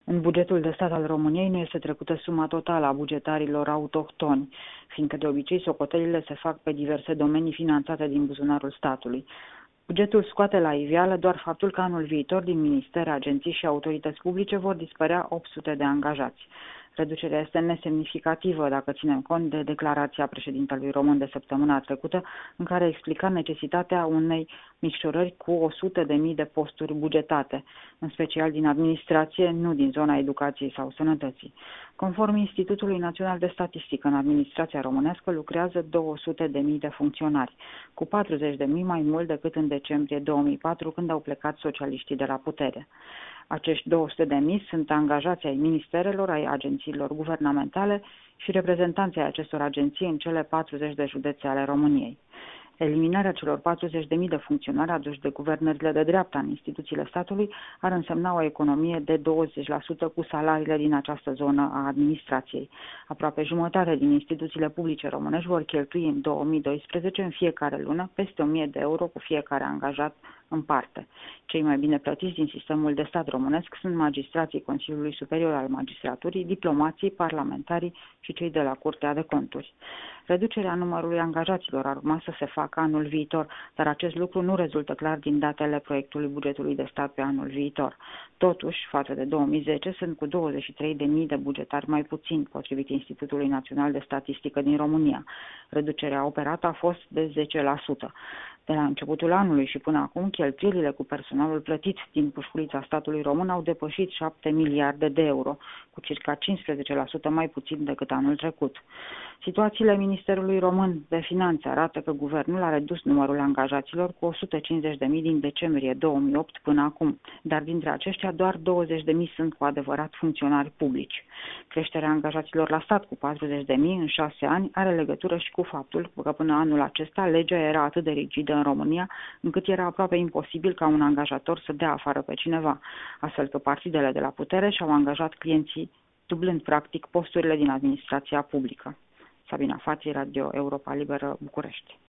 În bugetul de stat al României nu este trecută suma totală a bugetarilor autohtoni, fiindcă de obicei socotelile se fac pe diverse domenii finanțate din buzunarul statului. Bugetul scoate la iveală doar faptul că anul viitor din ministere, agenții și autorități publice vor dispărea 800 de angajați. Reducerea este nesemnificativă dacă ținem cont de declarația președintelui român de săptămâna trecută, în care explica necesitatea unei micșorări cu 100.000 de posturi bugetate, în special din administrație, nu din zona educației sau sănătății. Conform Institutului Național de Statistică, în administrația românească lucrează 200.000 de funcționari, cu 40.000 mai mult decât în decembrie 2004, când au plecat socialiștii de la putere. Acești 200.000 sunt angajați ai ministerelor, ai agențiilor guvernamentale și reprezentanții acestor agenții în cele 40 de județe ale României. Eliminarea celor 40.000 de funcționari aduși de guvernările de dreapta în instituțiile statului ar însemna o economie de 20% cu salariile din această zonă a administrației. Aproape jumătate din instituțiile publice românești vor cheltui în 2012 în fiecare lună peste 1.000 de euro cu fiecare angajat în parte. Cei mai bine plătiți din sistemul de stat românesc sunt magistrații Consiliului Superior al Magistraturii, diplomații, parlamentarii și cei de la Curtea de Conturi. Reducerea numărului angajaților ar urma să se facă anul viitor, dar acest lucru nu rezultă clar din datele proiectului bugetului de stat pe anul viitor. Totuși, față de 2010, sunt cu 23.000 de bugetari mai puțini, potrivit Institutului Național de Statistică din România. Reducerea operată a fost de 10%. De la începutul anului și până acum, cheltuielile cu personalul plătit din pușculița statului român au depășit 7 miliarde de euro, cu circa 15% mai puțin decât anul trecut. Situațiile Ministerului Român de Finanțe arată că guvernul a redus numărul angajaților cu 150.000 din decembrie 2008 până acum, dar dintre aceștia doar 20.000 sunt cu adevărat funcționari publici. Creșterea angajaților la stat cu 40.000 în 6 ani are legătură și cu faptul că până anul acesta legea era atât de rigidă în România, încât era aproape imposibil ca un angajator să dea afară pe cineva, astfel că partidele de la putere și-au angajat clienții, dublând practic posturile din administrația publică. Sabina Fații, Radio Europa Liberă, București.